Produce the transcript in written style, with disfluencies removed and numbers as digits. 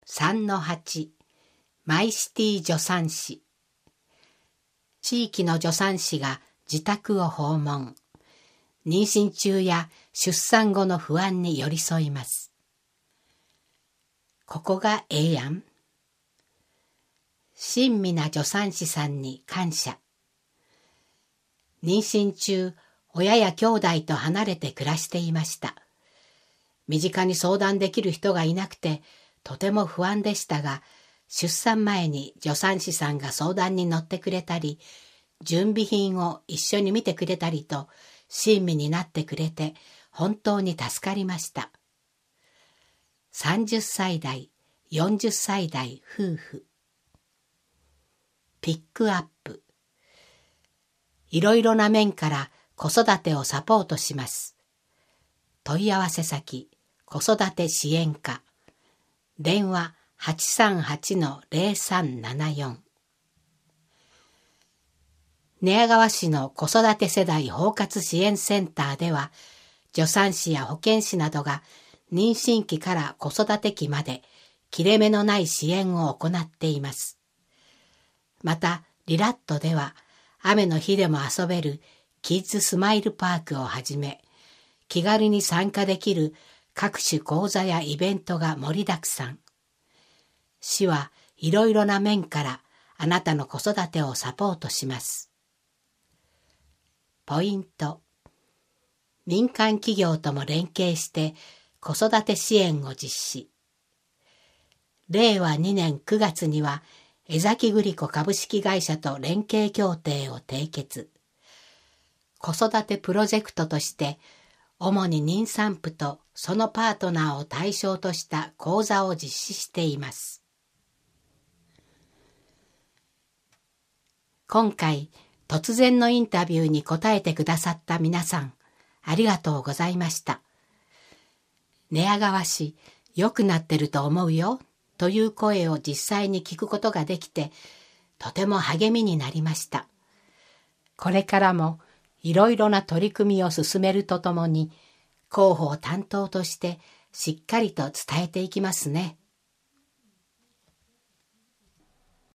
3-8 マイシティ助産師。地域の助産師が自宅を訪問。妊娠中や出産後の不安に寄り添います。ここがええやん。親身な助産師さんに感謝。妊娠中、親や兄弟と離れて暮らしていました。身近に相談できる人がいなくて、とても不安でしたが、出産前に助産師さんが相談に乗ってくれたり、準備品を一緒に見てくれたりと、親身になってくれて、本当に助かりました。30歳代、40歳代夫婦。ピックアップ。いろいろな面から子育てをサポートします。問い合わせ先、子育て支援課。電話838-0374。寝屋川市の子育て世代包括支援センターでは、助産師や保健師などが妊娠期から子育て期まで切れ目のない支援を行っています。また、リラットでは雨の日でも遊べるキッズスマイルパークをはじめ、気軽に参加できる各種講座やイベントが盛りだくさん。市はいろいろな面からあなたの子育てをサポートします。ポイント。民間企業とも連携して子育て支援を実施。令和2年9月には江崎グリコ株式会社と連携協定を締結。子育てプロジェクトとして主に妊産婦とそのパートナーを対象とした講座を実施しています。今回、突然のインタビューに答えてくださった皆さん、ありがとうございました。寝屋川市、良くなってると思うよ、という声を実際に聞くことができて、とても励みになりました。これからも、いろいろな取り組みを進めるとともに、広報担当としてしっかりと伝えていきますね。